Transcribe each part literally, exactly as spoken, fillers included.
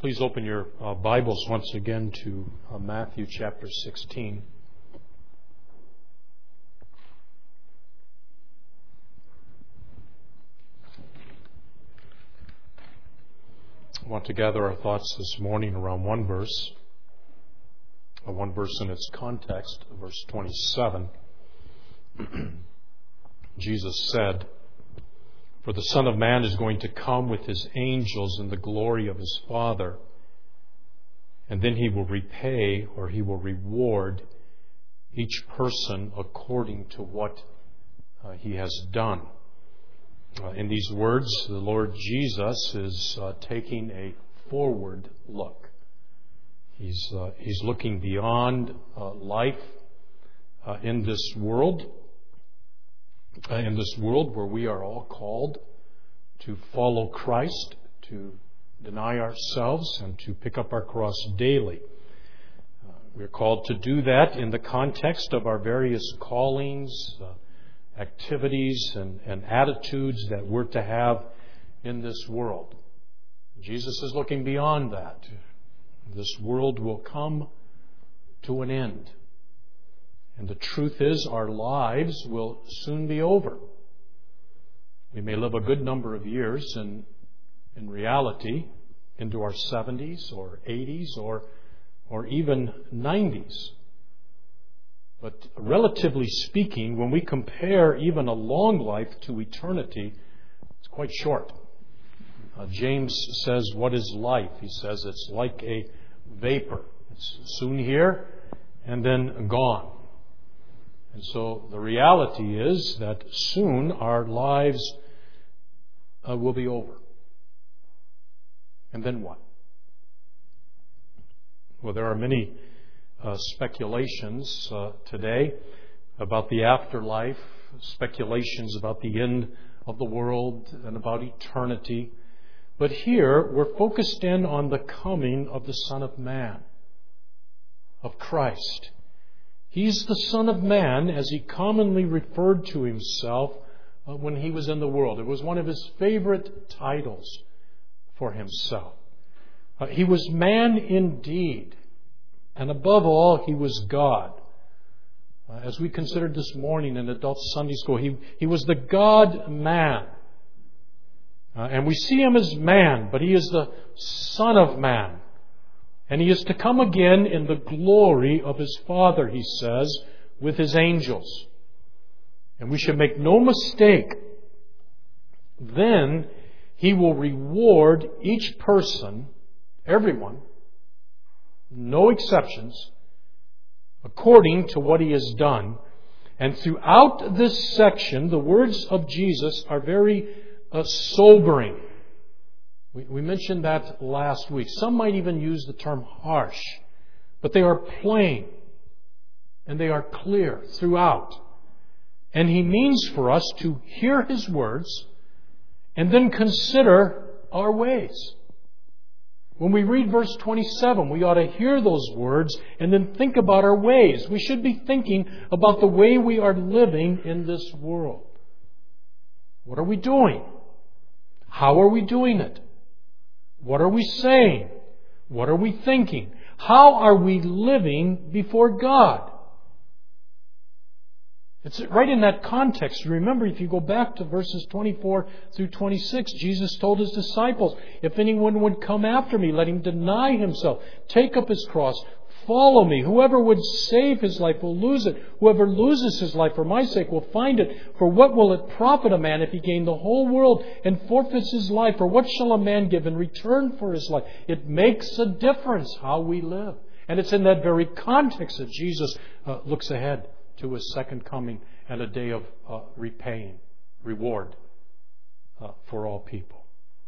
Please open your uh, Bibles once again to uh, Matthew chapter sixteen. I want to gather our thoughts this morning around one verse, uh, one verse in its context, verse twenty-seven. Jesus said, "For the Son of Man is going to come with his angels in the glory of his Father, and then he will repay, or he will reward each person according to what uh, he has done." Uh, in these words, the Lord Jesus is uh, taking a forward look. He's, uh, he's looking beyond uh, life uh, in this world, uh, in this world where we are all called to follow Christ, to deny ourselves, and to pick up our cross daily. Uh, we're called to do that in the context of our various callings, uh, activities, and, and attitudes that we're to have in this world. Jesus is looking beyond that. This world will come to an end. And the truth is, our lives will soon be over. We may live a good number of years in, in reality into our seventies or eighties or, or even nineties. But relatively speaking, when we compare even a long life to eternity, it's quite short. Uh, James says, "What is life?" He says it's like a vapor. It's soon here and then gone. And so the reality is that soon our lives uh, will be over. And then what? Well, there are many uh, speculations uh, today about the afterlife, speculations about the end of the world and about eternity. But here we're focused in on the coming of the Son of Man, of Christ. He's the Son of Man, as he commonly referred to himself uh, when he was in the world. It was one of his favorite titles for himself. Uh, he was man indeed, and above all, he was God. Uh, as we considered this morning in adult Sunday school, he, he was the God-man. Uh, and we see him as man, but he is the Son of Man. And he is to come again in the glory of his Father, he says, with his angels. And we should make no mistake, then he will reward each person, everyone, no exceptions, according to what he has done. And throughout this section, the words of Jesus are very uh, sobering. We, we mentioned that last week. Some might even use the term harsh, but they are plain and they are clear throughout. And he means for us to hear his words and then consider our ways. When we read verse twenty-seven, we ought to hear those words and then think about our ways. We should be thinking about the way we are living in this world. What are we doing? How are we doing it? What are we saying? What are we thinking? How are we living before God? It's right in that context. Remember, if you go back to verses twenty-four through twenty-six, Jesus told his disciples, "If anyone would come after me, let him deny himself, take up his cross, follow me. Whoever would save his life will lose it. Whoever loses his life for my sake will find it. For what will it profit a man if he gain the whole world and forfeits his life? Or what shall a man give in return for his life?" It makes a difference how we live. And it's in that very context that Jesus uh, looks ahead to his second coming and a day of uh, repaying, reward uh, for all people.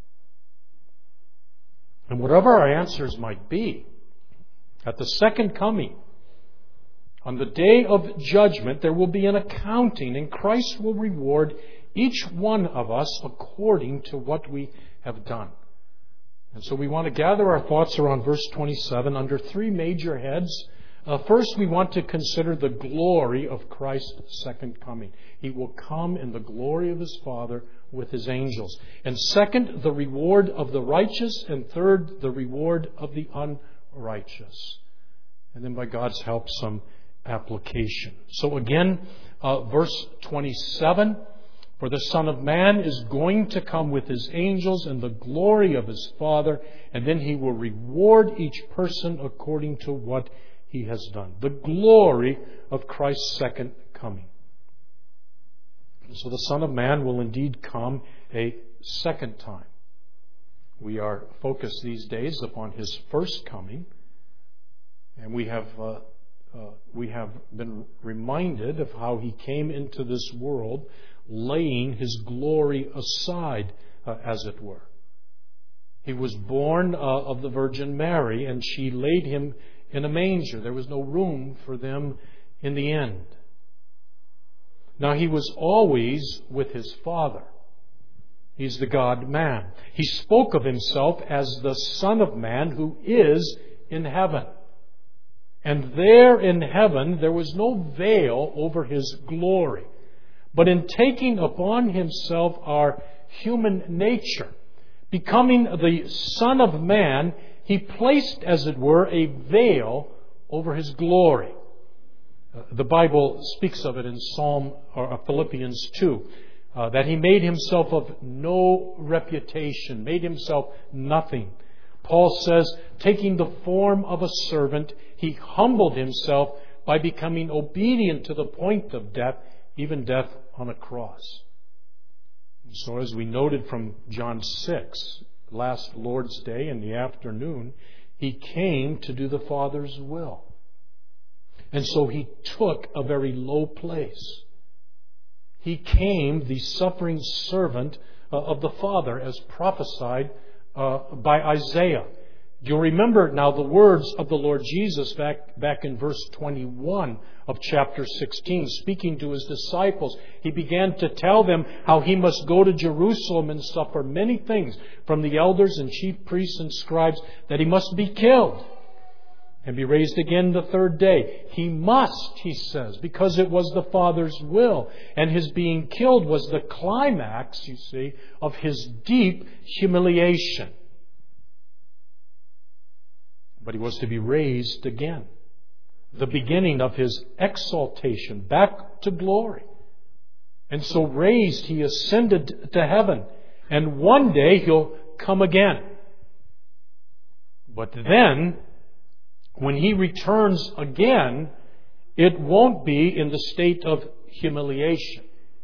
And whatever our answers might be, at the second coming, on the day of judgment, there will be an accounting, and Christ will reward each one of us according to what we have done. And so we want to gather our thoughts around verse twenty-seven under three major heads. Uh, first, we want to consider the glory of Christ's second coming. He will come in the glory of His Father with His angels. And second, the reward of the righteous. And third, the reward of the unrighteous. And then by God's help, some application. So again, uh, verse twenty-seven, for the Son of Man is going to come with His angels in the glory of His Father, and then He will reward each person according to what He has done. The glory of Christ's second coming. So the Son of Man will indeed come a second time. We are focused these days upon His first coming, and we have uh, uh, we have been reminded of how He came into this world, laying His glory aside, uh, as it were. He was born uh, of the Virgin Mary, and she laid Him in a manger. There was no room for them in the end. Now, He was always with His Father. He's the God-man. He spoke of Himself as the Son of Man who is in heaven. And there in heaven, there was no veil over His glory. But in taking upon Himself our human nature, becoming the Son of Man, He placed, as it were, a veil over His glory. Uh, the Bible speaks of it in Psalm or Philippians two, uh, that He made Himself of no reputation, made Himself nothing. Paul says, taking the form of a servant, He humbled Himself by becoming obedient to the point of death, even death on a cross. And so as we noted from John six, last Lord's Day in the afternoon, He came to do the Father's will. And so He took a very low place. He came the suffering servant uh, of the Father, as prophesied uh, by Isaiah. You'll remember now the words of the Lord Jesus back, back in verse twenty-one of chapter sixteen, speaking to His disciples. He began to tell them how He must go to Jerusalem and suffer many things from the elders and chief priests and scribes, that He must be killed and be raised again the third day. He must, He says, because it was the Father's will. And His being killed was the climax, you see, of His deep humiliation. But He was to be raised again. The beginning of His exaltation back to glory. And so raised, He ascended to heaven. And one day He'll come again. But then, when He returns again, it won't be in the state of humiliation.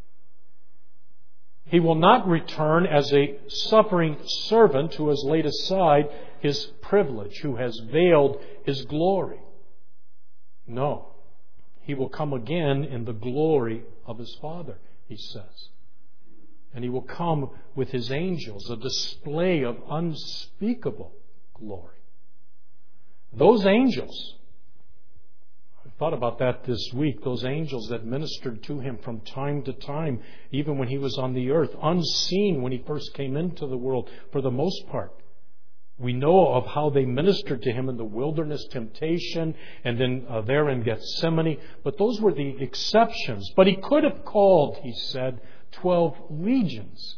He will not return as a suffering servant who has laid aside his privilege, who has veiled His glory. No. He will come again in the glory of His Father, He says. And He will come with His angels, a display of unspeakable glory. Those angels, I thought about that this week, those angels that ministered to Him from time to time, even when He was on the earth, unseen when He first came into the world for the most part. We know of how they ministered to Him in the wilderness temptation and then uh, there in Gethsemane, but those were the exceptions. But He could have called, He said, twelve legions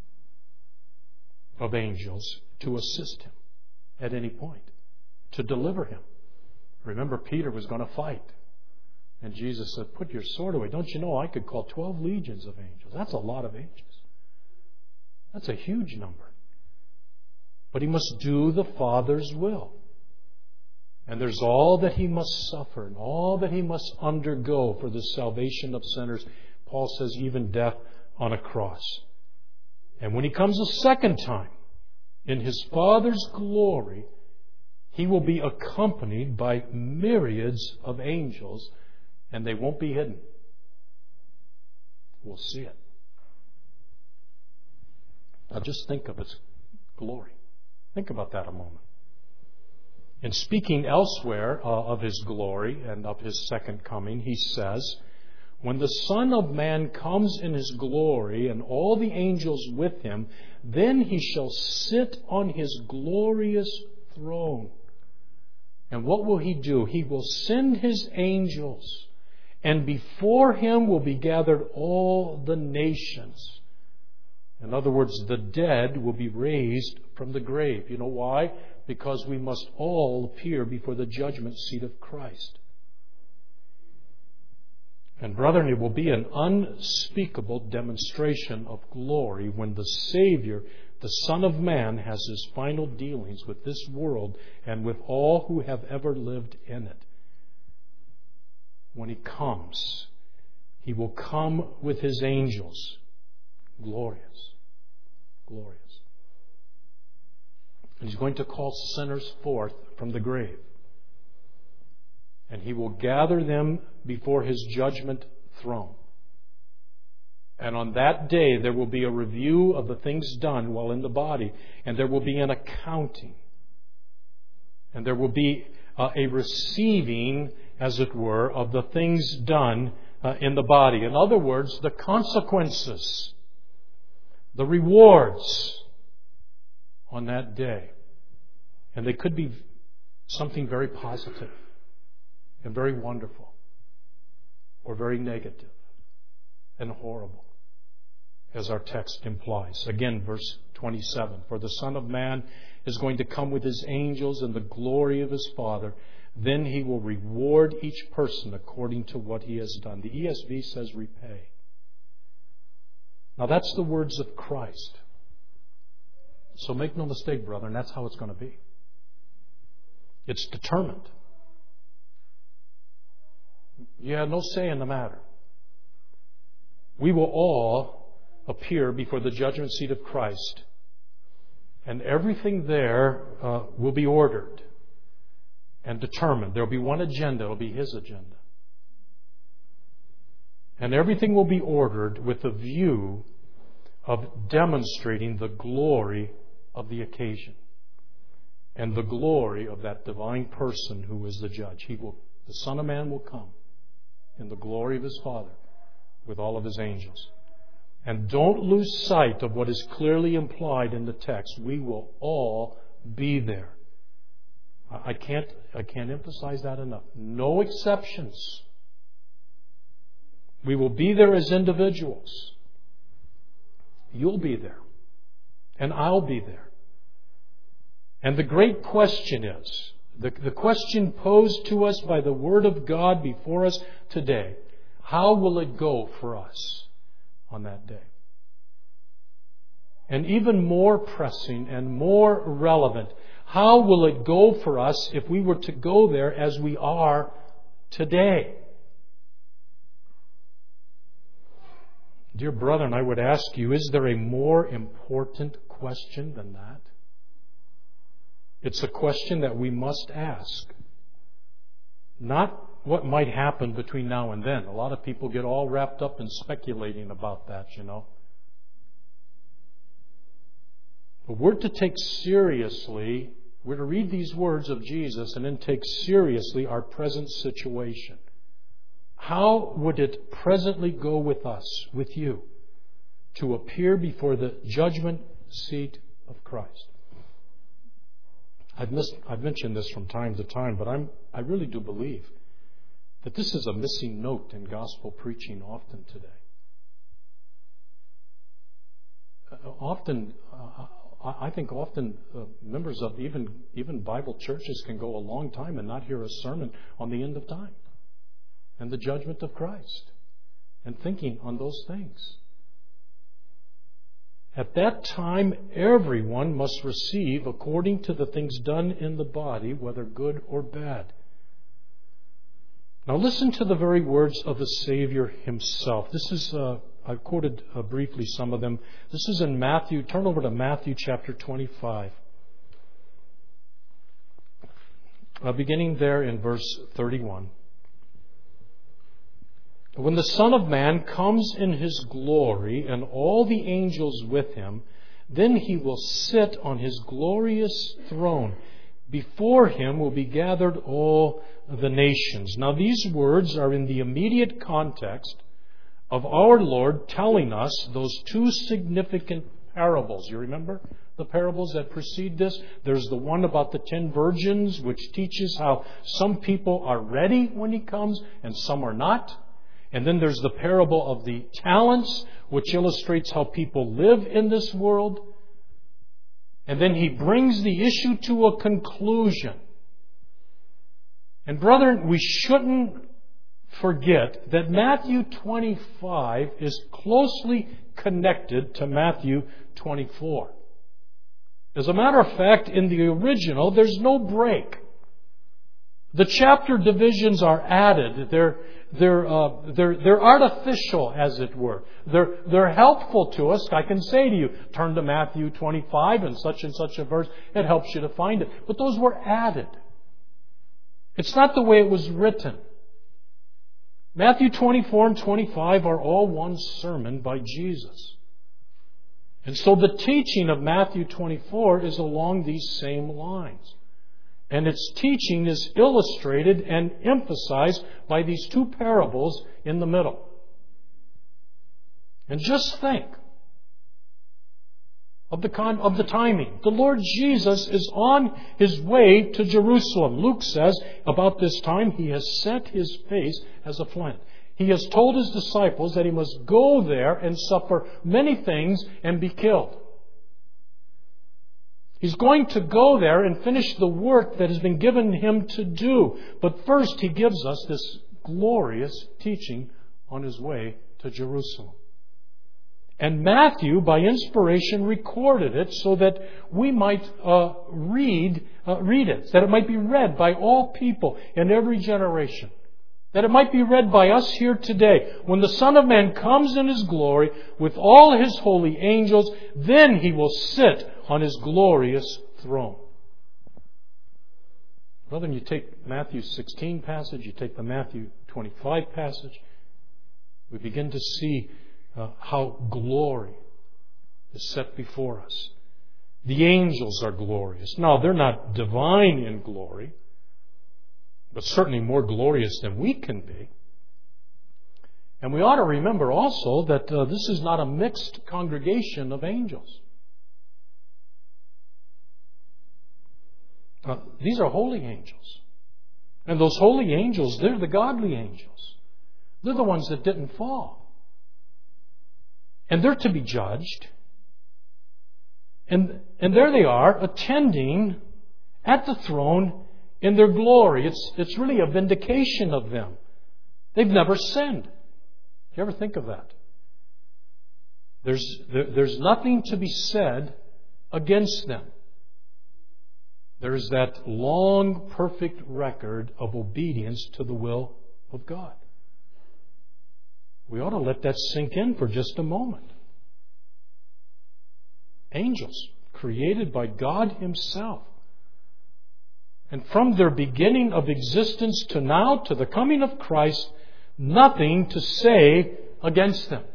of angels to assist Him at any point, to deliver Him. Remember, Peter was going to fight. And Jesus said, put your sword away. Don't you know I could call twelve legions of angels? That's a lot of angels. That's a huge number. But He must do the Father's will. And there's all that He must suffer and all that He must undergo for the salvation of sinners. Paul says even death on a cross. And when He comes a second time in His Father's glory, He will be accompanied by myriads of angels, and they won't be hidden. We'll see it. Now just think of its glory. Think about that a moment. In speaking elsewhere uh, of His glory and of His second coming, He says, when the Son of Man comes in His glory and all the angels with Him, then He shall sit on His glorious throne. And what will He do? He will send His angels, and before Him will be gathered all the nations. In other words, the dead will be raised from the grave. You know why? Because we must all appear before the judgment seat of Christ. And brethren, it will be an unspeakable demonstration of glory when the Savior, the Son of Man, has His final dealings with this world and with all who have ever lived in it. When He comes, He will come with His angels. Glorious. Glorious. And He's going to call sinners forth from the grave. And He will gather them before His judgment throne. And on that day there will be a review of the things done while in the body. And there will be an accounting. And there will be uh, a receiving, as it were, of the things done uh, in the body. In other words, the consequences, the rewards on that day. And they could be something very positive and very wonderful, or very negative and horrible, as our text implies. Again, verse twenty-seven. For the Son of Man is going to come with His angels in the glory of His Father. Then He will reward each person according to what he has done. The E S V says repay. Now that's the words of Christ. So make no mistake, brethren, that's how it's going to be. It's determined. You have no say in the matter. We will all appear before the judgment seat of Christ. And everything there uh, will be ordered and determined. There will be one agenda. It will be His agenda. And everything will be ordered with a view of demonstrating the glory of the occasion and the glory of that divine person who is the judge. He will, the Son of Man will come in the glory of His Father with all of His angels. And don't lose sight of what is clearly implied in the text. We will all be there. I can't, I can't emphasize that enough. No exceptions. We will be there as individuals. You'll be there. And I'll be there. And the great question is, the, the question posed to us by the Word of God before us today, how will it go for us on that day? And even more pressing and more relevant, how will it go for us if we were to go there as we are today? Dear brethren, I would ask you, is there a more important question than that? It's a question that we must ask. Not what might happen between now and then. A lot of people get all wrapped up in speculating about that, you know. But we're to take seriously, we're to read these words of Jesus and then take seriously our present situation. How would it presently go with us, with you, to appear before the judgment seat of Christ? I've, missed, I've mentioned this from time to time, but I'm, I really do believe that this is a missing note in gospel preaching often today. Uh, often, uh, I think often uh, members of even, even Bible churches can go a long time and not hear a sermon on the end of time and the judgment of Christ and thinking on those things. At that time, everyone must receive according to the things done in the body, whether good or bad. Now listen to the very words of the Savior Himself. This is, uh, I quoted uh, briefly some of them. This is in Matthew. Turn over to Matthew chapter twenty-five. Uh, beginning there in verse thirty-one. When the Son of Man comes in His glory and all the angels with Him, then He will sit on His glorious throne. Before Him will be gathered all the nations. Now these words are in the immediate context of our Lord telling us those two significant parables. You remember? the parables that precede this. There's the one about the ten virgins, which teaches how some people are ready when He comes and some are not. And then there's the parable of the talents, which illustrates how people live in this world. And then He brings the issue to a conclusion. And brethren, we shouldn't forget that Matthew twenty-five is closely connected to Matthew twenty-four. As a matter of fact, in the original, there's no break. The chapter divisions are added. They're they're uh, they're they're artificial, as it were. They're they're helpful to us. I can say to you, turn to Matthew twenty-five and such and such a verse. It helps you to find it. But those were added. It's not the way it was written. Matthew twenty-four and twenty-five are all one sermon by Jesus. And so the teaching of Matthew twenty-four is along these same lines. And its teaching is illustrated and emphasized by these two parables in the middle. And just think of the con- of the timing. The Lord Jesus is on His way to Jerusalem. Luke says about this time He has set His face as a flint. He has told His disciples that He must go there and suffer many things and be killed. He's going to go there and finish the work that has been given Him to do. But first He gives us this glorious teaching on His way to Jerusalem. And Matthew, by inspiration, recorded it so that we might uh, read, uh, read it, that it might be read by all people in every generation. That it might be read by us here today. When the Son of Man comes in His glory with all His holy angels, then He will sit on His glorious throne. Brethren, you take Matthew sixteen passage, you take the Matthew twenty-five passage, we begin to see uh, how glory is set before us. The angels are glorious. Now, they're not divine in glory, but certainly more glorious than we can be. And we ought to remember also that uh, this is not a mixed congregation of angels. Uh, these are holy angels. And those holy angels, they're the godly angels. They're the ones that didn't fall. And they're to be judged. And, and there they are, attending at the throne in their glory. It's, it's really a vindication of them. They've never sinned. Do you ever think of that? There's, there, there's nothing to be said against them. There's that long, perfect record of obedience to the will of God. We ought to let that sink in for just a moment. Angels, created by God Himself. And from their beginning of existence to now, to the coming of Christ, nothing to say against them.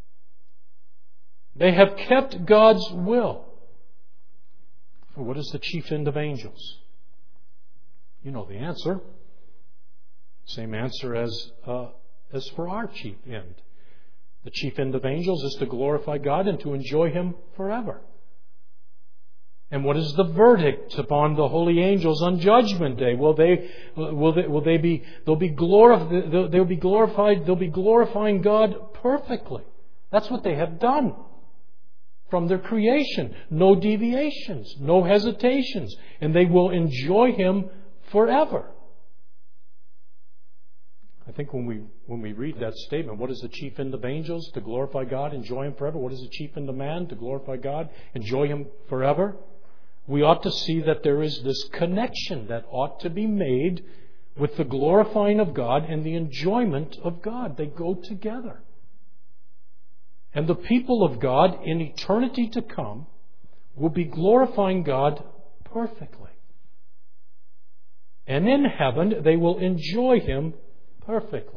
They have kept God's will. What is the chief end of angels? You know the answer. Same answer as uh, as for our chief end. The chief end of angels is to glorify God and to enjoy Him forever. And what is the verdict upon the holy angels on Judgment Day? Will they will they will they be they'll be glorified they'll, they'll be glorified they'll be glorifying God perfectly. That's what they have done from their creation. No deviations, no hesitations, and they will enjoy Him forever. I think when we when we read that statement, what is the chief end of angels? To glorify God, enjoy Him forever. What is the chief end of man? To glorify God, enjoy Him forever. We ought to see that there is this connection that ought to be made with the glorifying of God and the enjoyment of God. They go together. And the people of God in eternity to come will be glorifying God perfectly. And in heaven, they will enjoy Him perfectly.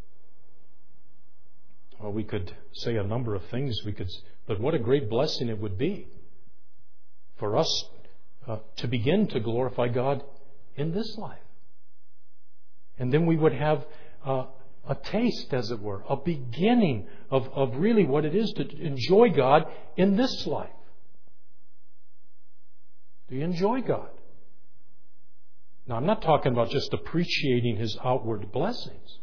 Well, we could say a number of things, we could, but what a great blessing it would be for us uh, to begin to glorify God in this life. And then we would have uh, a taste, as it were, a beginning of, of really what it is to enjoy God in this life. Do you enjoy God? Now, I'm not talking about just appreciating His outward blessings,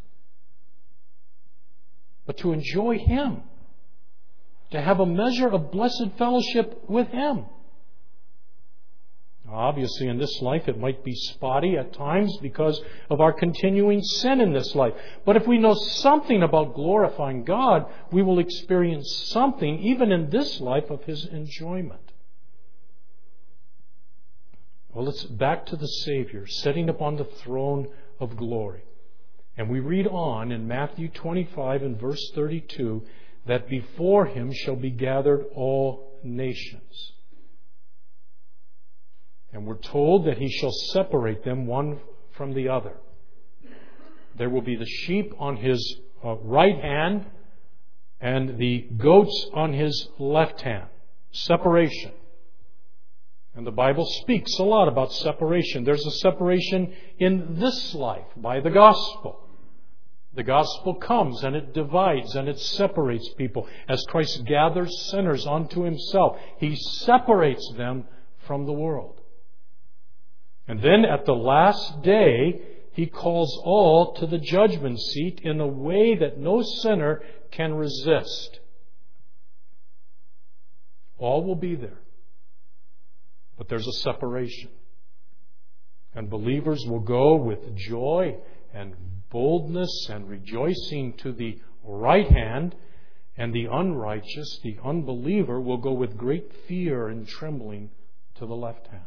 but to enjoy Him, to have a measure of blessed fellowship with Him. Obviously, in this life, it might be spotty at times because of our continuing sin in this life. But if we know something about glorifying God, we will experience something, even in this life, of His enjoyment. Well, it's back to the Savior, sitting upon the throne of glory. And we read on in Matthew twenty-five and verse thirty-two, that before Him shall be gathered all nations. And we're told that He shall separate them one from the other. There will be the sheep on His uh, right hand and the goats on His left hand. Separation. And the Bible speaks a lot about separation. There's a separation in this life by the gospel. The gospel comes and it divides and it separates people. As Christ gathers sinners unto Himself, He separates them from the world. And then at the last day, He calls all to the judgment seat in a way that no sinner can resist. All will be there. But there's a separation. And believers will go with joy and boldness and rejoicing to the right hand, and the unrighteous, the unbeliever, will go with great fear and trembling to the left hand.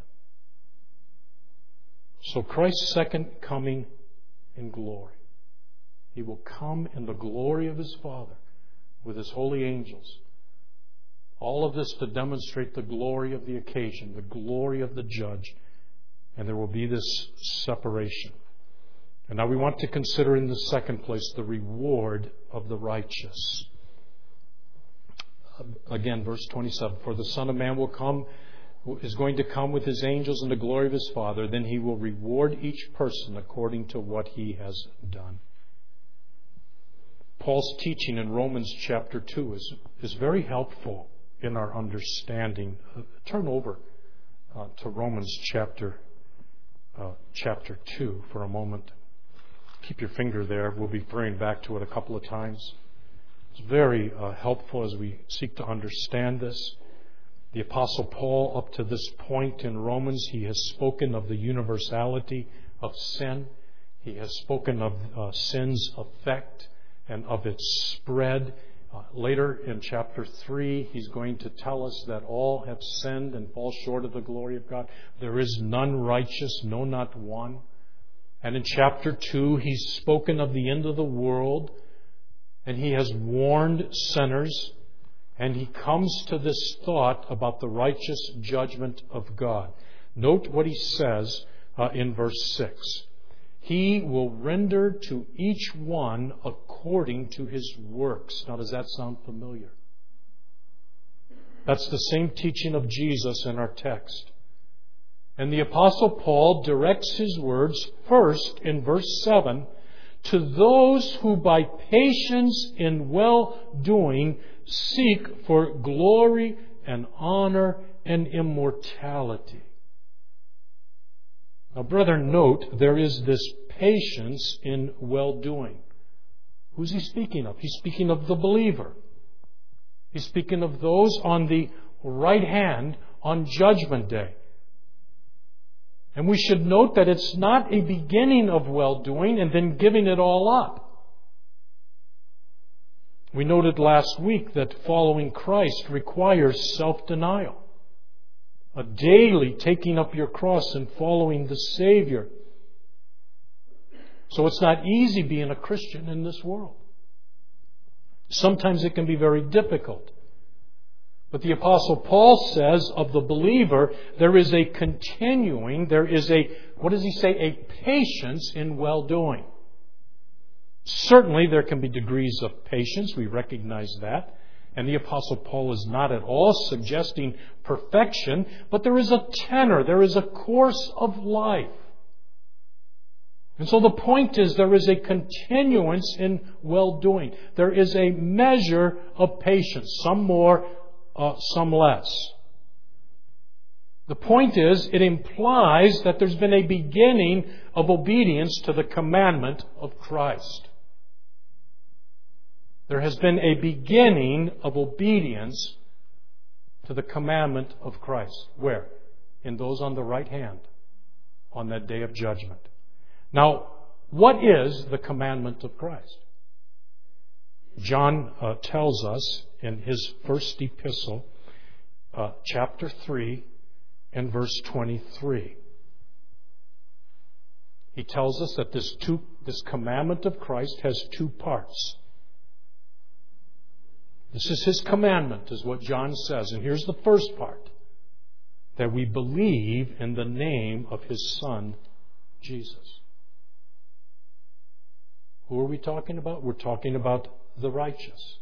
So Christ's second coming in glory. He will come in the glory of His Father with His holy angels. All of this to demonstrate the glory of the occasion, the glory of the judge. And there will be this separation. And now we want to consider in the second place the reward of the righteous. Again, verse twenty-seven. For the Son of Man will come, is going to come with His angels in the glory of His Father. Then He will reward each person according to what he has done. Paul's teaching in Romans chapter two is, is very helpful in our understanding. Uh, turn over uh, to Romans chapter uh, chapter two for a moment. Keep your finger there. We'll be referring back to it a couple of times. It's very uh, helpful as we seek to understand this. The Apostle Paul, up to this point in Romans, he has spoken of the universality of sin. He has spoken of uh, sin's effect and of its spread. Uh, later in chapter three, he's going to tell us that all have sinned and fall short of the glory of God. There is none righteous, no, not one. And in chapter two, he's spoken of the end of the world, and he has warned sinners, and he comes to this thought about the righteous judgment of God. Note what he says uh, in verse six. He will render to each one according to his works. Now, does that sound familiar? That's the same teaching of Jesus in our text. And the Apostle Paul directs his words first in verse seven, to those who by patience in well-doing seek for glory and honor and immortality. Now, brethren, note there is this patience in well-doing. Who's he speaking of? He's speaking of the believer. He's speaking of those on the right hand on Judgment Day. And we should note that it's not a beginning of well-doing and then giving it all up. We noted last week that following Christ requires self-denial. A daily taking up your cross and following the Savior. So it's not easy being a Christian in this world. Sometimes it can be very difficult. But the Apostle Paul says of the believer, there is a continuing, there is a, what does he say, a patience in well-doing. Certainly there can be degrees of patience, we recognize that. And the Apostle Paul is not at all suggesting perfection, but there is a tenor, there is a course of life. And so the point is there is a continuance in well-doing. There is a measure of patience, some more, uh, some less. The point is, it implies that there's been a beginning of obedience to the commandment of Christ. There has been a beginning of obedience to the commandment of Christ. Where? In those on the right hand, on that day of judgment. Now, what is the commandment of Christ? John uh, tells us in his first epistle, uh, chapter three, and verse twenty-three. He tells us that this, two, this commandment of Christ has two parts. This is His commandment, is what John says. And here's the first part. That we believe in the name of His Son, Jesus. Who are we talking about? We're talking about the righteous.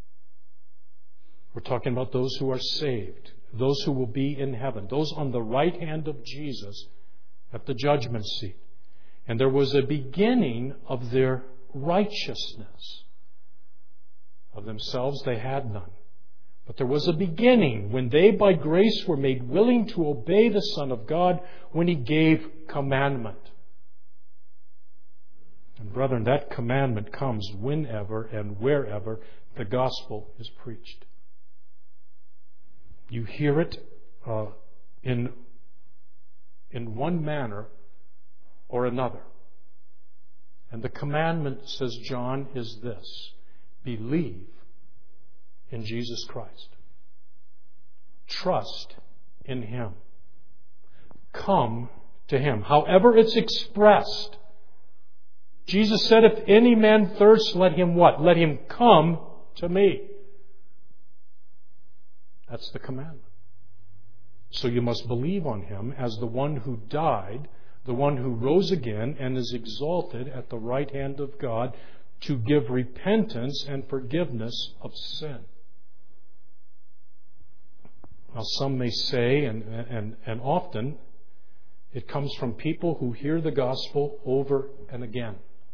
We're talking about those who are saved. Those who will be in heaven. Those on the right hand of Jesus at the judgment seat. And there was a beginning of their righteousness. Of themselves they had none. But there was a beginning when they by grace were made willing to obey the Son of God when He gave commandment. And brethren, that commandment comes whenever and wherever the gospel is preached. You hear it uh, in, in one manner or another. And the commandment, says John, is this: believe in Jesus Christ. Trust in Him. Come to Him. However it's expressed. Jesus said, if any man thirst, let him what? Let him come to me. That's the commandment. So you must believe on Him as the one who died, the one who rose again and is exalted at the right hand of God to give repentance and forgiveness of sin. Now some may say, and, and, and often, it comes from people who hear the gospel over and again.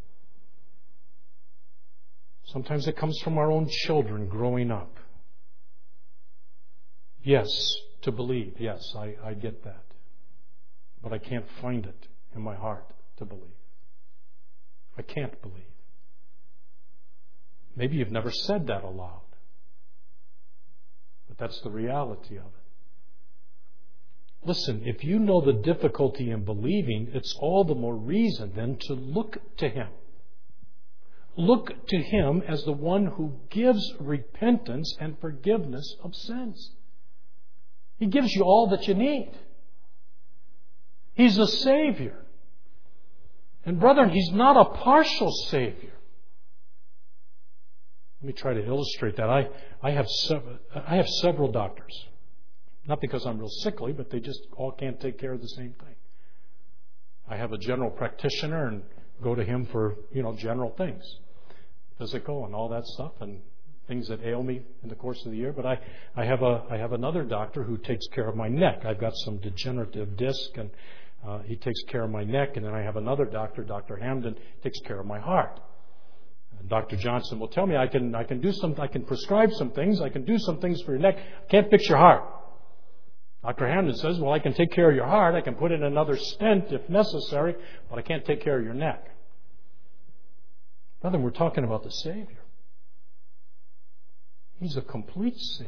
Sometimes it comes from our own children growing up. Yes, to believe. Yes, I, I get that. But I can't find it in my heart to believe. I can't believe. Maybe you've never said that aloud. But that's the reality of it. Listen, if you know the difficulty in believing, it's all the more reason then to look to Him. Look to Him as the one who gives repentance and forgiveness of sins. He gives you all that you need. He's a Savior. And brethren, He's not a partial Savior. Let me try to illustrate that. I, I, have sev- I have several doctors. Not because I'm real sickly, but they just all can't take care of the same thing. I have a general practitioner and go to him for, you know, general things. Physical and all that stuff and things that ail me in the course of the year. But I, I have a I have another doctor who takes care of my neck. I've got some degenerative disc and uh, he takes care of my neck. And then I have another doctor, Doctor Hamden, takes care of my heart. And Doctor Johnson will tell me I can I can do some I can prescribe some things, I can do some things for your neck. I can't fix your heart. Doctor Hamden says, well, I can take care of your heart, I can put in another stent if necessary, but I can't take care of your neck. Brother, we're talking about the Savior. He's a complete Savior.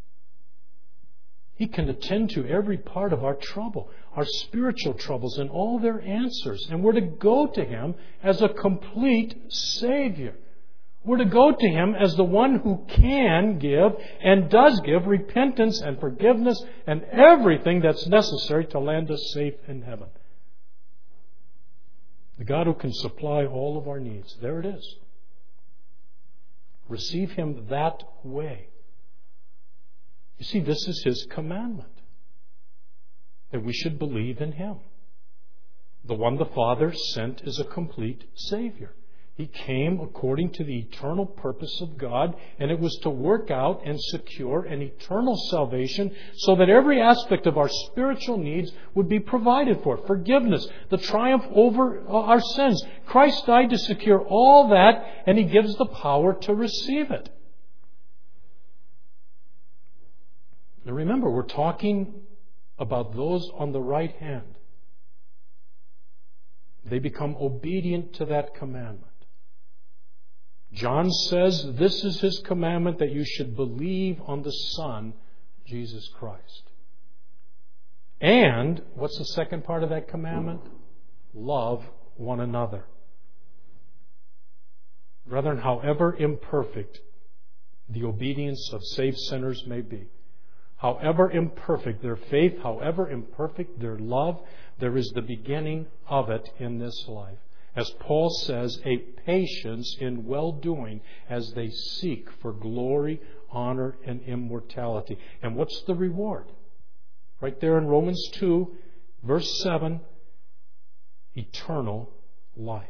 He can attend to every part of our trouble, our spiritual troubles and all their answers. And we're to go to Him as a complete Savior. We're to go to Him as the one who can give and does give repentance and forgiveness and everything that's necessary to land us safe in heaven. The God who can supply all of our needs. There it is. Receive Him that way. You see, this is His commandment. That we should believe in Him. The one the Father sent is a complete Savior. He came according to the eternal purpose of God, and it was to work out and secure an eternal salvation so that every aspect of our spiritual needs would be provided for. Forgiveness, the triumph over our sins. Christ died to secure all that, and He gives the power to receive it. Now remember, we're talking about those on the right hand. They become obedient to that commandment. John says this is his commandment, that you should believe on the Son, Jesus Christ. And what's the second part of that commandment? Love one another. Brethren, however imperfect the obedience of saved sinners may be, however imperfect their faith, however imperfect their love, there is the beginning of it in this life. As Paul says, a patience in well-doing as they seek for glory, honor, and immortality. And what's the reward? Right there in Romans two, verse seven, eternal life.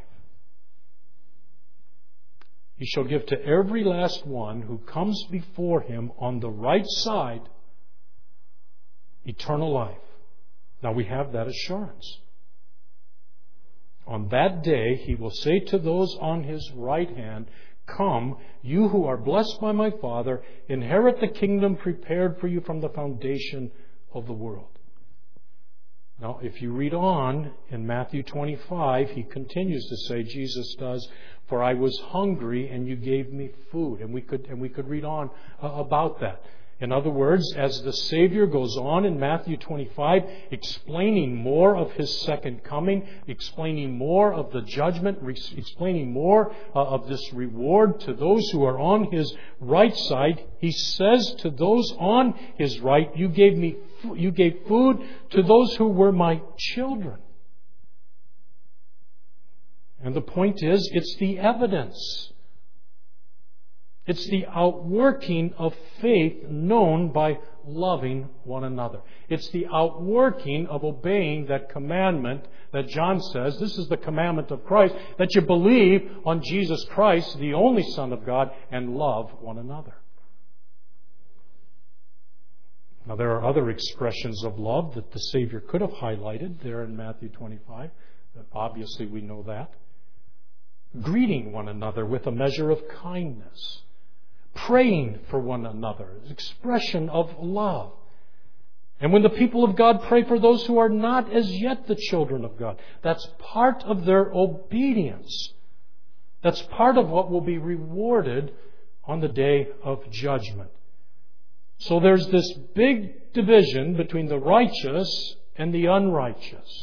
He shall give to every last one who comes before him on the right side eternal life. Now we have that assurance. On that day, he will say to those on his right hand, come, you who are blessed by my Father, inherit the kingdom prepared for you from the foundation of the world. Now, if you read on in Matthew twenty-five, he continues to say, Jesus does, for I was hungry and you gave me food. And we could, and we could read on uh, about that. In other words, as the Savior goes on in Matthew twenty-five, explaining more of His second coming, explaining more of the judgment, re- explaining more uh, of this reward to those who are on His right side, He says to those on His right, you gave me, you gave food to those who were my children. And the point is, it's the evidence. It's the outworking of faith known by loving one another. It's the outworking of obeying that commandment that John says, this is the commandment of Christ, that you believe on Jesus Christ, the only Son of God, and love one another. Now there are other expressions of love that the Savior could have highlighted there in Matthew twenty-five. Obviously we know that. Greeting one another with a measure of kindness. Praying for one another, expression of love. And when the people of God pray for those who are not as yet the children of God, that's part of their obedience. That's part of what will be rewarded on the day of judgment. So there's this big division between the righteous and the unrighteous.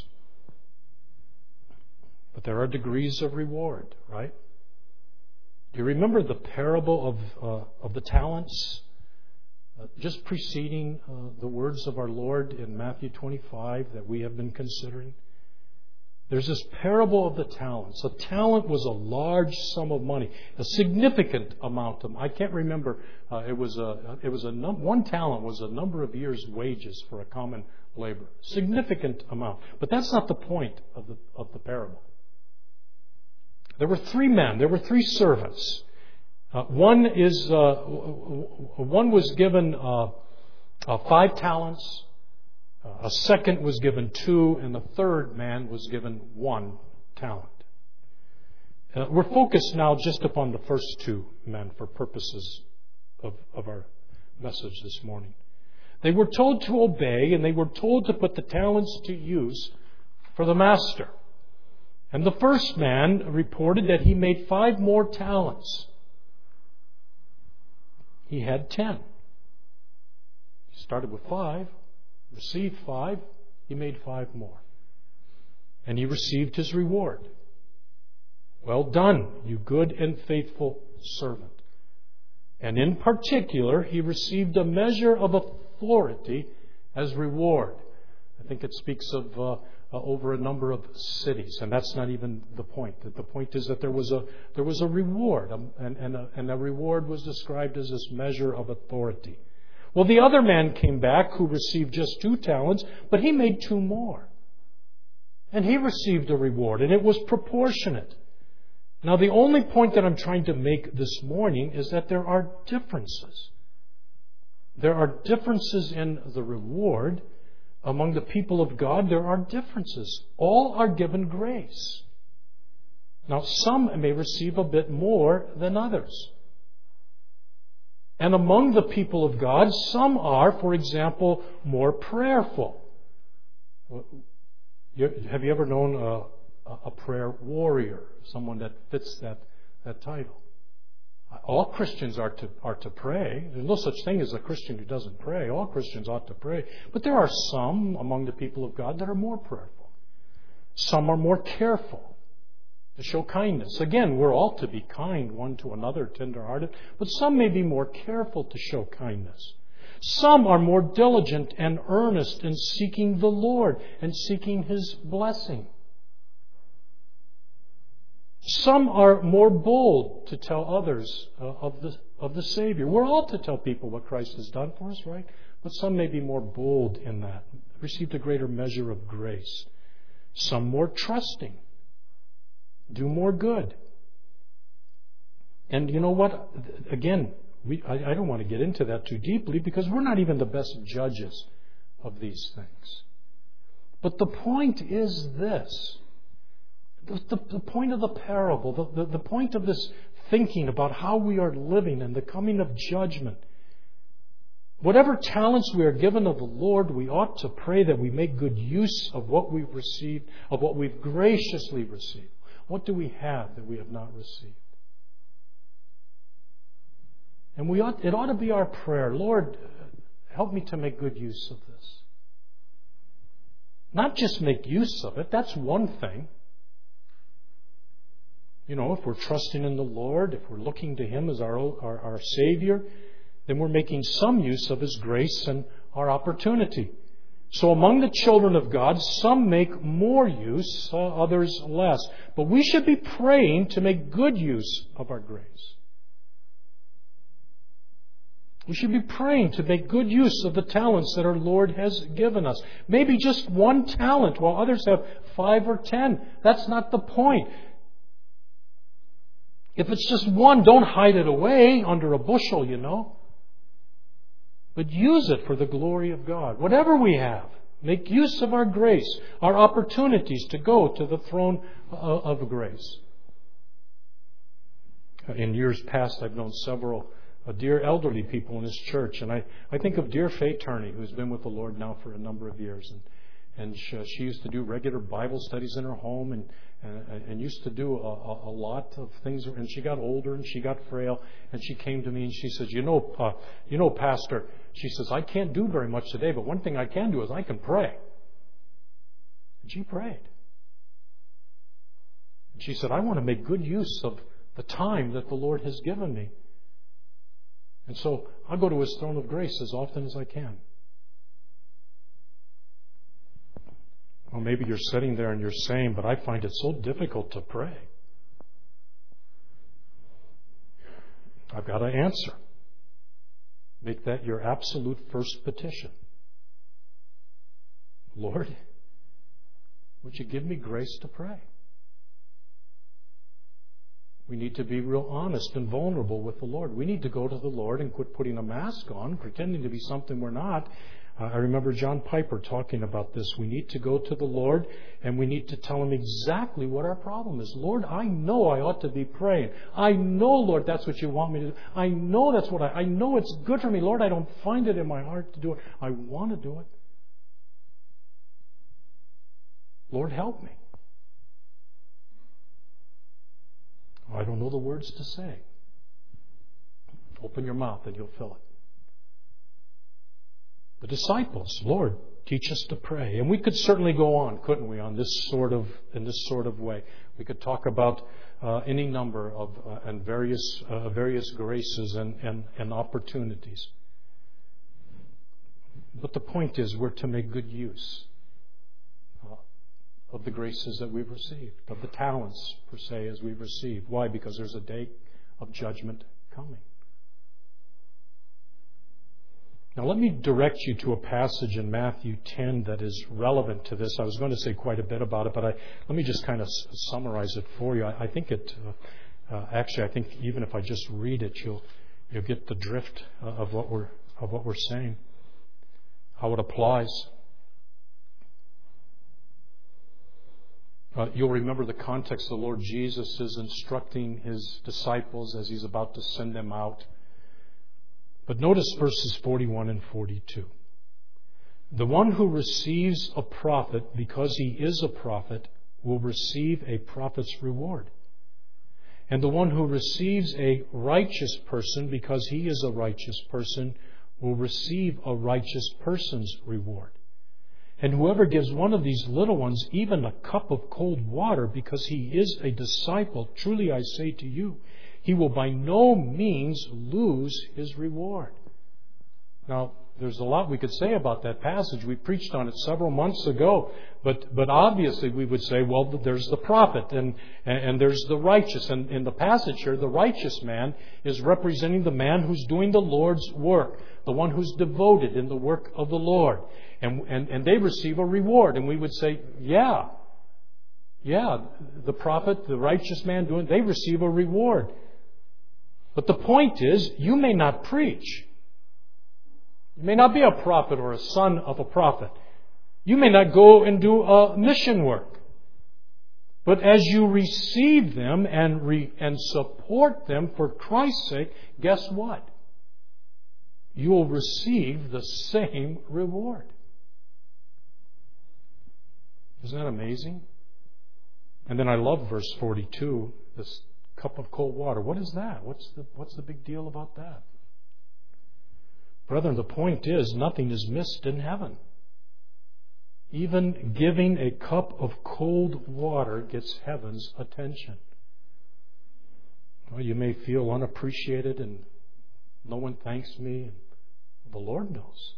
But there are degrees of reward, right? Do you remember the parable of uh, of the talents? Uh, just preceding uh, the words of our Lord in Matthew twenty-five that we have been considering. There's this parable of the talents. A talent was a large sum of money, a significant amount of. I can't remember. Uh, it was a. It was a num- one talent was a number of years' wages for a common laborer. Significant amount, but that's not the point of the of the parable. There were three men. There were three servants. Uh, one is uh, one was given uh, uh, five talents. Uh, a second was given two, and the third man was given one talent. Uh, we're focused now just upon the first two men for purposes of, of our message this morning. They were told to obey, and they were told to put the talents to use for the master. And the first man reported that he made five more talents. He had ten. He started with five, received five, he made five more. And he received his reward. Well done, you good and faithful servant. And in particular, he received a measure of authority as reward. I think it speaks of uh, Uh, over a number of cities, and that's not even the point. The point is that there was a there was a reward, um, and and a, and a reward was described as this measure of authority. Well, the other man came back who received just two talents, but he made two more, and he received a reward, and it was proportionate. Now, the only point that I'm trying to make this morning is that there are differences. There are differences in the reward. Among the people of God, there are differences. All are given grace. Now, some may receive a bit more than others. And among the people of God, some are, for example, more prayerful. Have you ever known a, a prayer warrior, someone that fits that, that title? All Christians are to, are to pray. There's no such thing as a Christian who doesn't pray. All Christians ought to pray. But there are some among the people of God that are more prayerful. Some are more careful to show kindness. Again, we're all to be kind one to another, tender-hearted. But some may be more careful to show kindness. Some are more diligent and earnest in seeking the Lord and seeking His blessing. Some are more bold to tell others uh, of the of the Savior. We're all to tell people what Christ has done for us, right? But some may be more bold in that, received a greater measure of grace. Some more trusting, do more good. And you know what? Again, we, I, I don't want to get into that too deeply because we're not even the best judges of these things. But the point is this. The, the, the point of the parable, the, the, the point of this thinking about how we are living and the coming of judgment. Whatever talents we are given of the Lord, we ought to pray that we make good use of what we've received, of what we've graciously received. What do we have that we have not received? And we ought, it ought to be our prayer, Lord, help me to make good use of this. Not just make use of it, that's one thing. You know, if we're trusting in the Lord, if we're looking to Him as our, our, our Savior, then we're making some use of His grace and our opportunity. So among the children of God, some make more use, uh, others less. But we should be praying to make good use of our grace. We should be praying to make good use of the talents that our Lord has given us. Maybe just one talent while others have five or ten. That's not the point. If it's just one, don't hide it away under a bushel, you know. But use it for the glory of God. Whatever we have, make use of our grace, our opportunities to go to the throne of grace. In years past, I've known several uh, dear elderly people in this church. And I, I think of dear Faye Turney, who's been with the Lord now for a number of years. And, and she, she used to do regular Bible studies in her home and And, and used to do a, a, a lot of things. And she got older and she got frail. And she came to me and she says, you know, uh, you know, Pastor, she says, I can't do very much today, but one thing I can do is I can pray. And she prayed. And she said, I want to make good use of the time that the Lord has given me. And so I'll go to His throne of grace as often as I can. Well, maybe you're sitting there and you're saying, but I find it so difficult to pray. I've got to answer. Make that your absolute first petition. Lord, would you give me grace to pray? We need to be real honest and vulnerable with the Lord. We need to go to the Lord and quit putting a mask on, pretending to be something we're not. Uh, I remember John Piper talking about this. We need to go to the Lord and we need to tell Him exactly what our problem is. Lord, I know I ought to be praying. I know, Lord, that's what you want me to do. I know that's what I, I know it's good for me. Lord, I don't find it in my heart to do it. I want to do it. Lord, help me. I don't know the words to say. Open your mouth and you'll fill it. The disciples, Lord, teach us to pray. And we could certainly go on, couldn't we, on this sort of in this sort of way. We could talk about uh, any number of uh, and various uh, various graces and, and, and opportunities. But the point is, we're to make good use uh, of the graces that we've received, of the talents, per se, as we've received. Why? Because there's a day of judgment coming. Now let me direct you to a passage in Matthew ten that is relevant to this. I was going to say quite a bit about it, but I, let me just kind of summarize it for you. I, I think it, uh, uh, actually, I think even if I just read it, you'll you'll get the drift uh, of what we're of what we're saying, how it applies. Uh, you'll remember the context. The Lord Jesus is instructing His disciples as He's about to send them out. But notice verses forty-one and forty-two. The one who receives a prophet because he is a prophet will receive a prophet's reward. And the one who receives a righteous person because he is a righteous person will receive a righteous person's reward. And whoever gives one of these little ones even a cup of cold water because he is a disciple, truly I say to you, he will by no means lose his reward. Now, there's a lot we could say about that passage. We preached on it several months ago. But but obviously we would say, well, there's the prophet and, and, and there's the righteous. And in the passage here, the righteous man is representing the man who's doing the Lord's work, the one who's devoted in the work of the Lord. And, and, and they receive a reward. And we would say, yeah, yeah, the prophet, the righteous man doing, they receive a reward. But the point is, you may not preach. You may not be a prophet or a son of a prophet. You may not go and do a mission work. But as you receive them and re, and support them for Christ's sake, guess what? You will receive the same reward. Isn't that amazing? And then I love verse forty-two, this cup of cold water. What is that? What's the, what's the big deal about that? Brethren, the point is, nothing is missed in heaven. Even giving a cup of cold water gets heaven's attention. Well, you may feel unappreciated and no one thanks me. The Lord knows.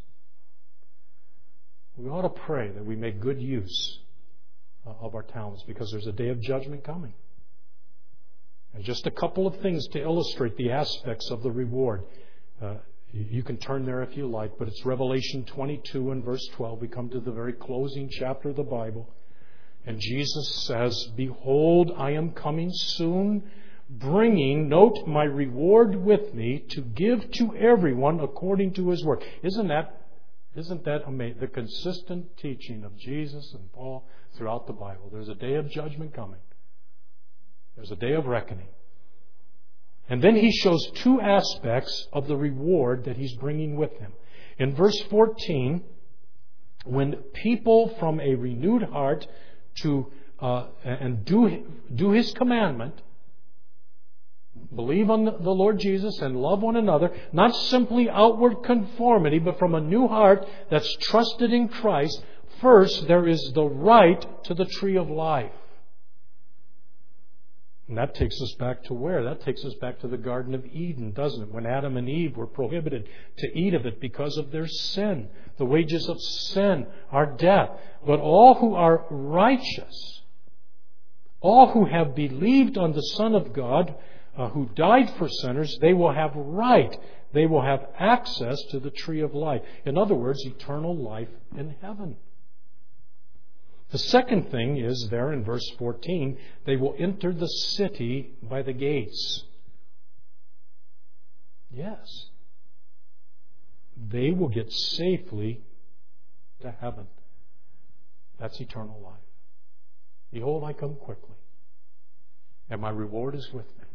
We ought to pray that we make good use of our talents because there's a day of judgment coming. And just a couple of things to illustrate the aspects of the reward. Uh, You can turn there if you like, but it's Revelation twenty-two and verse twelve. We come to the very closing chapter of the Bible. And Jesus says, "Behold, I am coming soon, bringing, note, my reward with me to give to everyone according to his work." Isn't that, isn't that amazing? The consistent teaching of Jesus and Paul throughout the Bible. There's a day of judgment coming. There's a day of reckoning. And then he shows two aspects of the reward that he's bringing with him. In verse fourteen, when people from a renewed heart to uh, and do do his commandment, believe on the Lord Jesus and love one another, not simply outward conformity, but from a new heart that's trusted in Christ, first there is the right to the tree of life. And that takes us back to where? That takes us back to the Garden of Eden, doesn't it? When Adam and Eve were prohibited to eat of it because of their sin. The wages of sin are death. But all who are righteous, all who have believed on the Son of God, uh, who died for sinners, they will have right. They will have access to the tree of life. In other words, eternal life in heaven. The second thing is there in verse fourteen, they will enter the city by the gates. Yes. They will get safely to heaven. That's eternal life. Behold, I come quickly, and my reward is with me.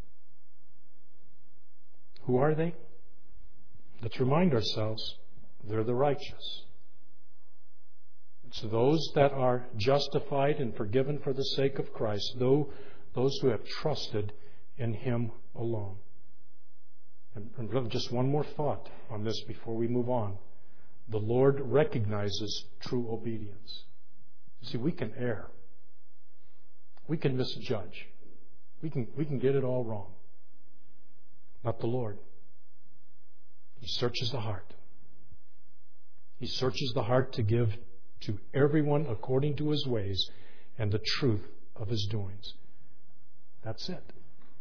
Who are they? Let's remind ourselves, they're the righteous. It's those that are justified and forgiven for the sake of Christ, though those who have trusted in Him alone. And just one more thought on this before we move on. The Lord recognizes true obedience. You see, we can err. We can misjudge. We can, we can get it all wrong. Not the Lord. He searches the heart. He searches the heart to give to everyone according to his ways and the truth of his doings. That's it.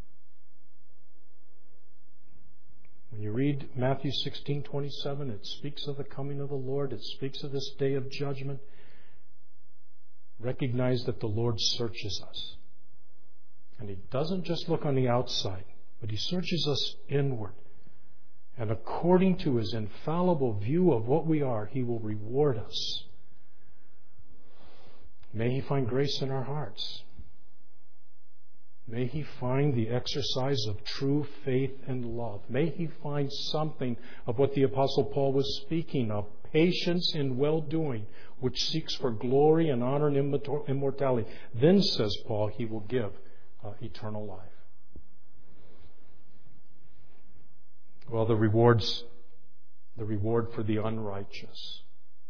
When you read Matthew sixteen twenty-seven, it speaks of the coming of the Lord. It speaks of this day of judgment. Recognize that the Lord searches us. And He doesn't just look on the outside, but He searches us inward. And according to His infallible view of what we are, He will reward us. May He find grace in our hearts. May he find the exercise of true faith and love. May he find something of what the Apostle Paul was speaking of, patience in well-doing, which seeks for glory and honor and immortality. Then, says Paul, he will give uh, eternal life. Well, the rewards, the reward for the unrighteous.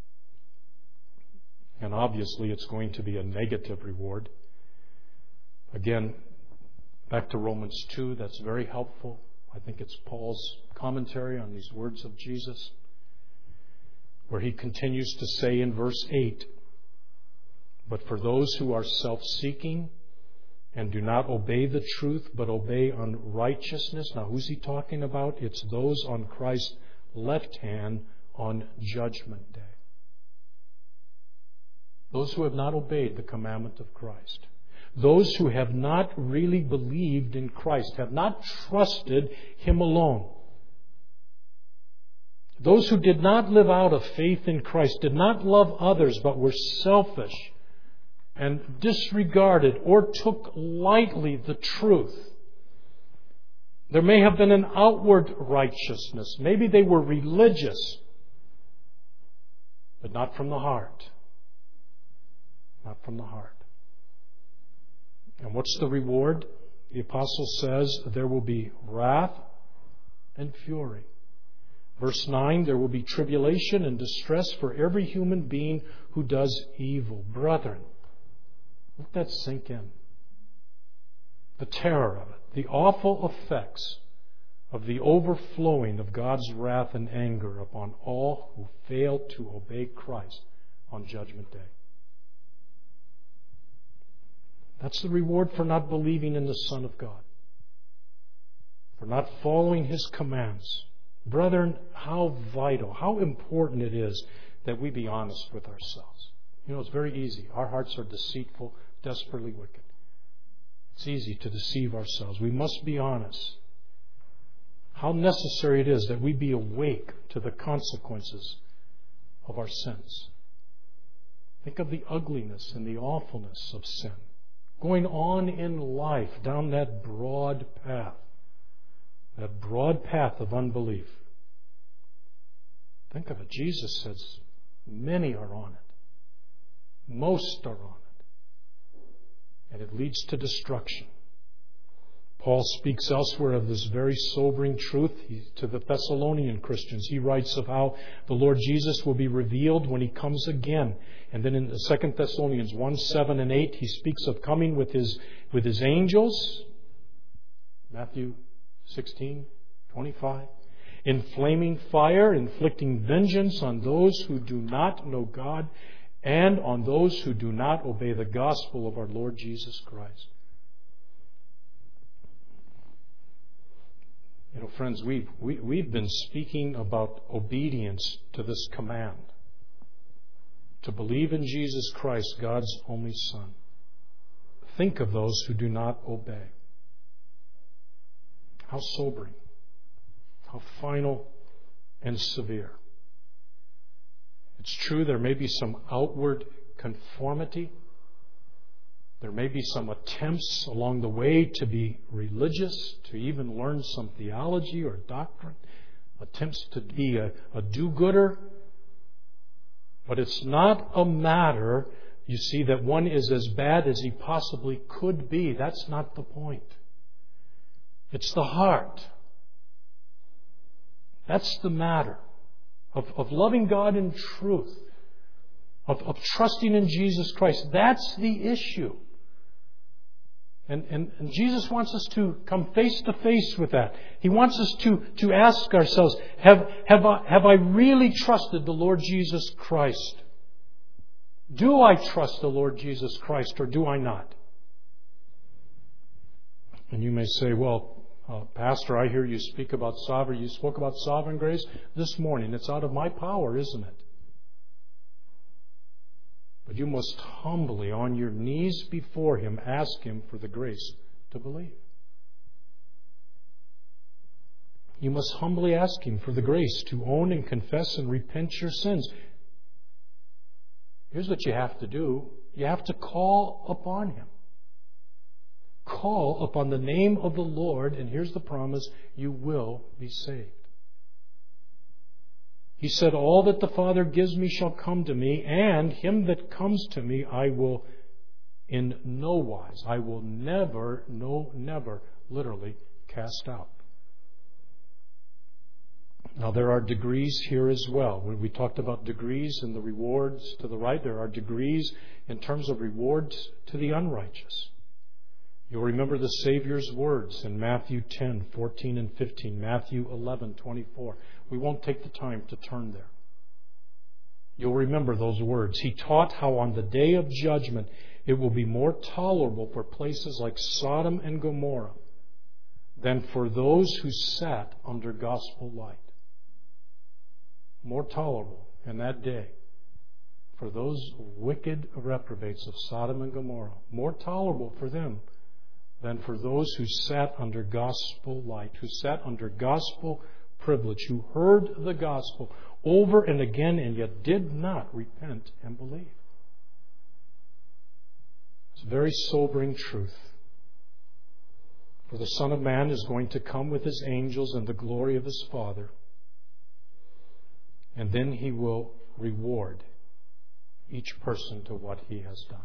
And obviously it's going to be a negative reward. Again, back to Romans two, that's very helpful. I think it's Paul's commentary on these words of Jesus, where he continues to say in verse eight, "But for those who are self-seeking and do not obey the truth, but obey unrighteousness." Now, who's he talking about? It's those on Christ's left hand on Judgment Day. Those who have not obeyed the commandment of Christ. Those who have not really believed in Christ, have not trusted Him alone. Those who did not live out of faith in Christ, did not love others, but were selfish and disregarded or took lightly the truth. There may have been an outward righteousness. Maybe they were religious, but not from the heart. Not from the heart. And what's the reward? The apostle says there will be wrath and fury. Verse nine, there will be tribulation and distress for every human being who does evil. Brethren, let that sink in. The terror of it, the awful effects of the overflowing of God's wrath and anger upon all who fail to obey Christ on Judgment Day. That's the reward for not believing in the Son of God, for not following His commands. Brethren, how vital, how important it is that we be honest with ourselves. You know, it's very easy. Our hearts are deceitful, desperately wicked. It's easy to deceive ourselves. We must be honest. How necessary it is that we be awake to the consequences of our sins. Think of the ugliness and the awfulness of sin. Going on in life down that broad path, that broad path of unbelief. Think of it. Jesus says, many are on it. Most are on it. And it leads to destruction. Paul speaks elsewhere of this very sobering truth to the Thessalonian Christians. He writes of how the Lord Jesus will be revealed when He comes again. And then in Second Thessalonians one, seven and eight, he speaks of coming with his, with his angels. Matthew sixteen, twenty-five. In flaming fire, inflicting vengeance on those who do not know God and on those who do not obey the gospel of our Lord Jesus Christ. You know, friends, we've, we, we've been speaking about obedience to this command. To believe in Jesus Christ, God's only Son. Think of those who do not obey. How sobering. How final and severe. It's true there may be some outward conformity. There may be some attempts along the way to be religious, to even learn some theology or doctrine. Attempts to be a, a do-gooder. But it's not a matter, you see, that one is as bad as he possibly could be. That's not the point. It's the heart. That's the matter. Of, of loving God in truth. Of, of trusting in Jesus Christ. That's the issue. And, and, and Jesus wants us to come face to face with that. He wants us to, to ask ourselves, have, have, I, have I really trusted the Lord Jesus Christ? Do I trust the Lord Jesus Christ or do I not? And you may say, well, uh, Pastor, I hear you speak about sovereign. You spoke about sovereign grace this morning. It's out of my power, isn't it? But you must humbly, on your knees before Him, ask Him for the grace to believe. You must humbly ask Him for the grace to own and confess and repent your sins. Here's what you have to do. You have to call upon Him. call upon the name of the Lord, and here's the promise, you will be saved. He said, all that the Father gives me shall come to me, and him that comes to me I will in no wise, I will never, no, never, literally cast out. Now, there are degrees here as well. When we talked about degrees and the rewards to the right, there are degrees in terms of rewards to the unrighteous. You'll remember the Savior's words in Matthew ten, fourteen and fifteen, Matthew eleven, twenty-four. We won't take the time to turn there. You'll remember those words. He taught how on the day of judgment it will be more tolerable for places like Sodom and Gomorrah than for those who sat under gospel light. More tolerable in that day for those wicked reprobates of Sodom and Gomorrah. More tolerable for them than for those who sat under gospel light, who sat under gospel privilege, who heard the gospel over and again and yet did not repent and believe. It's a very sobering truth. For the Son of Man is going to come with His angels in the glory of His Father, and then He will reward each person to what he has done.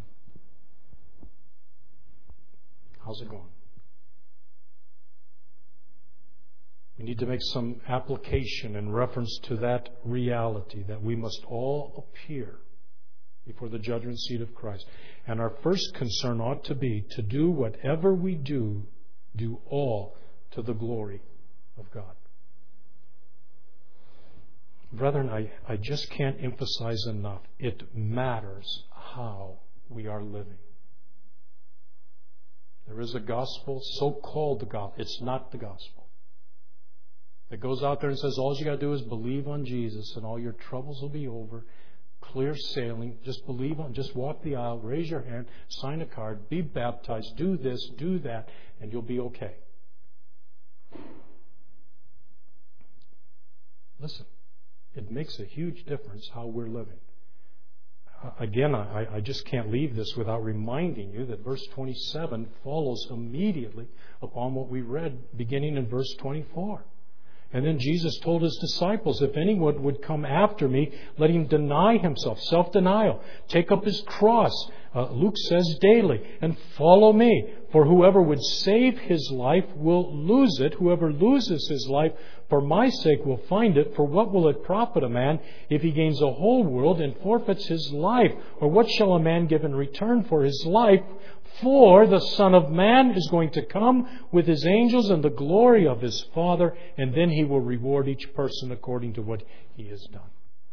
How's it going? We need to make some application in reference to that reality that we must all appear before the judgment seat of Christ. And our first concern ought to be to do whatever we do, do all to the glory of God. Brethren, I, I just can't emphasize enough. It matters how we are living. There is a gospel, so-called the gospel. It's not the gospel. It goes out there and says, all you got to do is believe on Jesus and all your troubles will be over. Clear sailing. Just believe on, just walk the aisle, raise your hand, sign a card, be baptized, do this, do that, and you'll be okay. Listen, it makes a huge difference how we're living. Again, I, I just can't leave this without reminding you that verse twenty-seven follows immediately upon what we read beginning in verse twenty-four. And then Jesus told His disciples, if anyone would come after me, let him deny himself, self-denial, take up his cross, uh, Luke says daily, and follow me. For whoever would save his life will lose it. Whoever loses his life for my sake will find it. For what will it profit a man if he gains the whole world and forfeits his life? Or what shall a man give in return for his life? For the Son of Man is going to come with His angels in the glory of His Father, and then He will reward each person according to what he has done.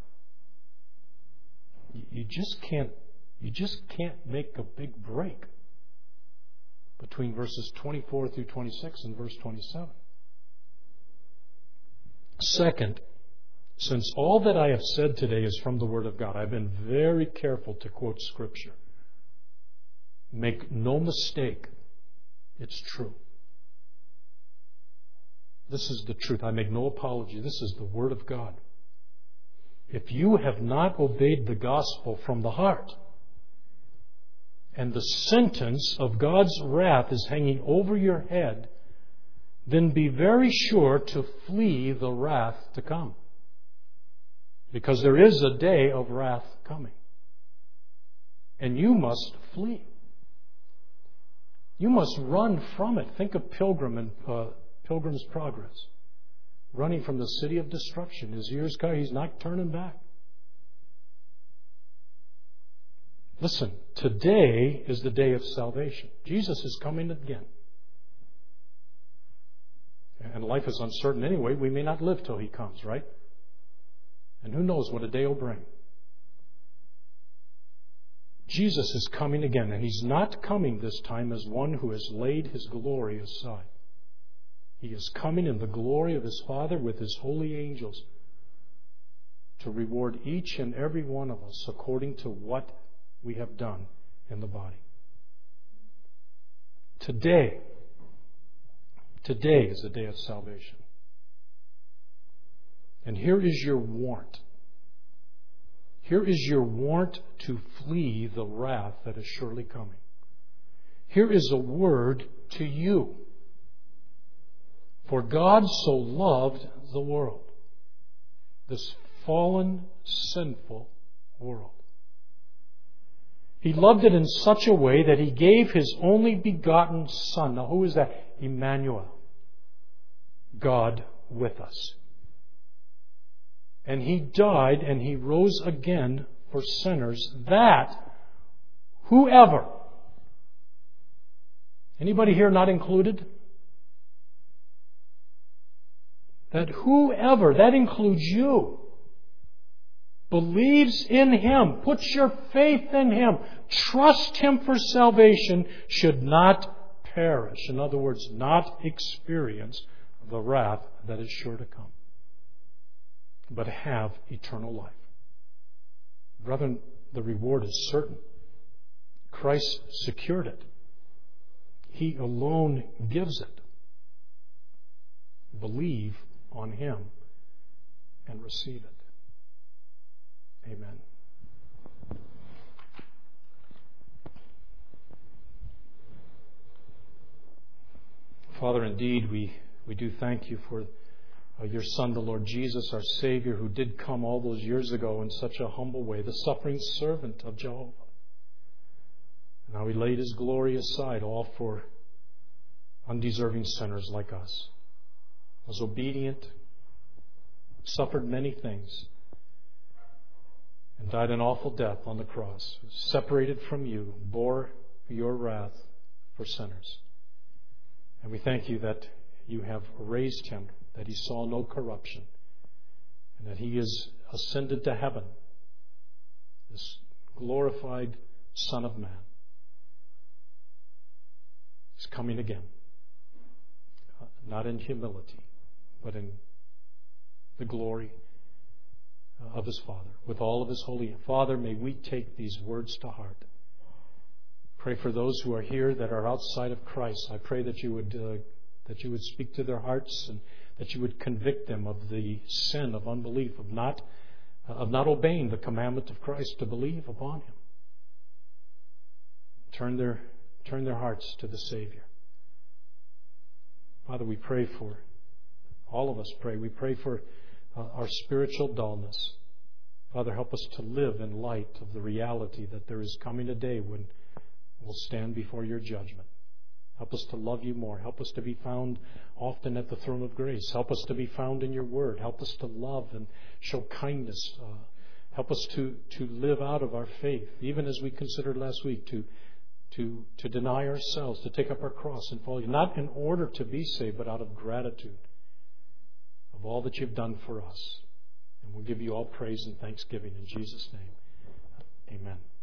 You just can't, you just can't make a big break between verses twenty-four through twenty-six and verse twenty-seven. Second, since all that I have said today is from the Word of God, I've been very careful to quote Scripture. Make no mistake, it's true. This is the truth. I make no apology. This is the Word of God. If you have not obeyed the gospel from the heart, and the sentence of God's wrath is hanging over your head, then be very sure to flee the wrath to come. Because there is a day of wrath coming. And you must flee. You must run from it. Think of Pilgrim and uh, Pilgrim's Progress. Running from the city of destruction. His ears cut. He's not turning back. Listen, today is the day of salvation. Jesus is coming again. And life is uncertain anyway. We may not live till He comes, right? And who knows what a day will bring. Jesus is coming again, and He's not coming this time as one who has laid His glory aside. He is coming in the glory of His Father with His holy angels to reward each and every one of us according to what we have done in the body. Today, today is the day of salvation. And here is your warrant. Here is your warrant to flee the wrath that is surely coming. Here is a word to you. For God so loved the world, this fallen, sinful world. He loved it in such a way that He gave His only begotten Son. Now, who is that? Emmanuel. God with us. And He died and He rose again for sinners, that whoever, anybody here not included? That whoever, that includes you, believes in Him, puts your faith in Him, trust Him for salvation, should not perish. In other words, not experience the wrath that is sure to come, but have eternal life. Brethren, the reward is certain. Christ secured it. He alone gives it. Believe on Him and receive it. Amen. Father, indeed, we, we do thank You for uh, Your Son, the Lord Jesus, our Savior, who did come all those years ago in such a humble way, the suffering servant of Jehovah. Now He laid His glory aside, all for undeserving sinners like us. Was obedient, suffered many things, and died an awful death on the cross. Separated from You, bore Your wrath for sinners. And we thank You that You have raised Him, that He saw no corruption, and that He is ascended to heaven, this glorified Son of Man. He's coming again, not in humility, but in the glory of His Father, with all of His holy. Father, may we take these words to heart. Pray for those who are here that are outside of Christ. I pray that You would uh, that You would speak to their hearts, and that You would convict them of the sin of unbelief, of not uh, of not obeying the commandment of Christ to believe upon Him. Turn their turn their hearts to the Savior. Father, we pray for all of us. Pray we pray for uh, our spiritual dullness. Father, help us to live in light of the reality that there is coming a day when we'll stand before Your judgment. Help us to love You more. Help us to be found often at the throne of grace. Help us to be found in Your word. Help us to love and show kindness. Uh, help us to, to live out of our faith, even as we considered last week, to, to, to deny ourselves, to take up our cross and follow You, not in order to be saved, but out of gratitude of all that You've done for us. And we'll give You all praise and thanksgiving in Jesus' name. Amen.